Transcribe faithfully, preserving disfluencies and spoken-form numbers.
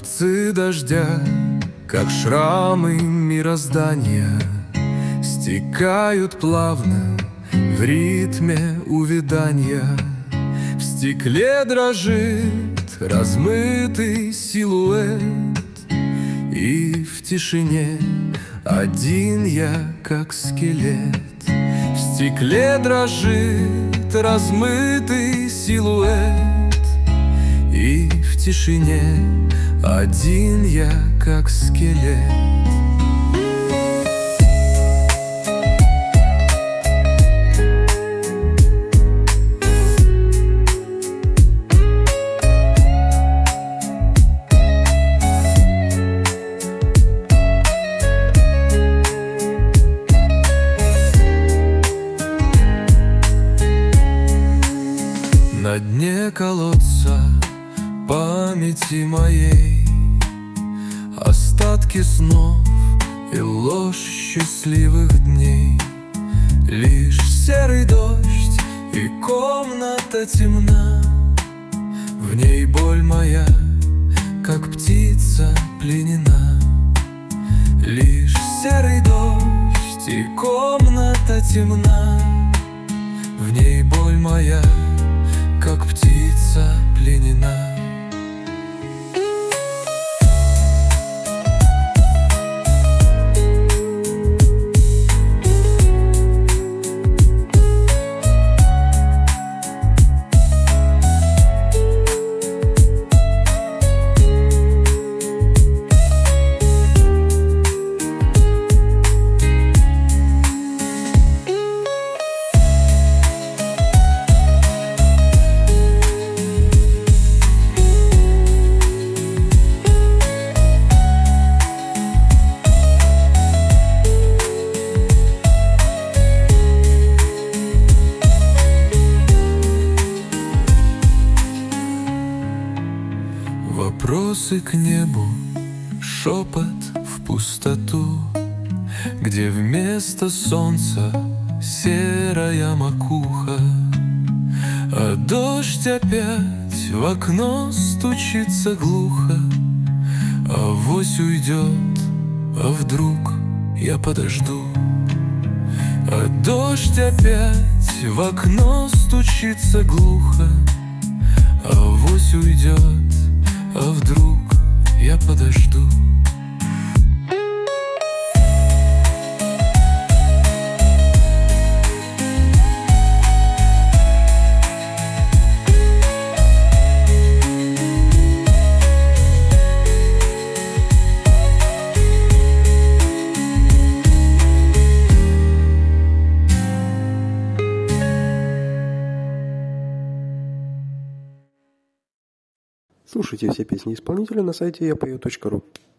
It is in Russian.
Рубцы дождя, как шрамы мироздания, стекают плавно в ритме увядания. В стекле дрожит размытый силуэт, и в тишине один я, как скелет. В стекле дрожит размытый силуэт, и в тишине один я, как скелет. На дне колодца памяти моей остатки снов и ложь счастливых дней. Лишь серый дождь и комната темна, в ней боль моя, как птица пленена. Лишь серый дождь и комната темна, в ней боль моя, как птица пленена. Вопросы к небу, шепот в пустоту, где вместо солнца серая макуха. А дождь опять в окно стучится глухо. Авось уйдет, а вдруг я подожду. А дождь опять в окно стучится глухо. Авось уйдет, а вдруг я подожду. Слушайте все песни исполнителя на сайте я пою точка ру.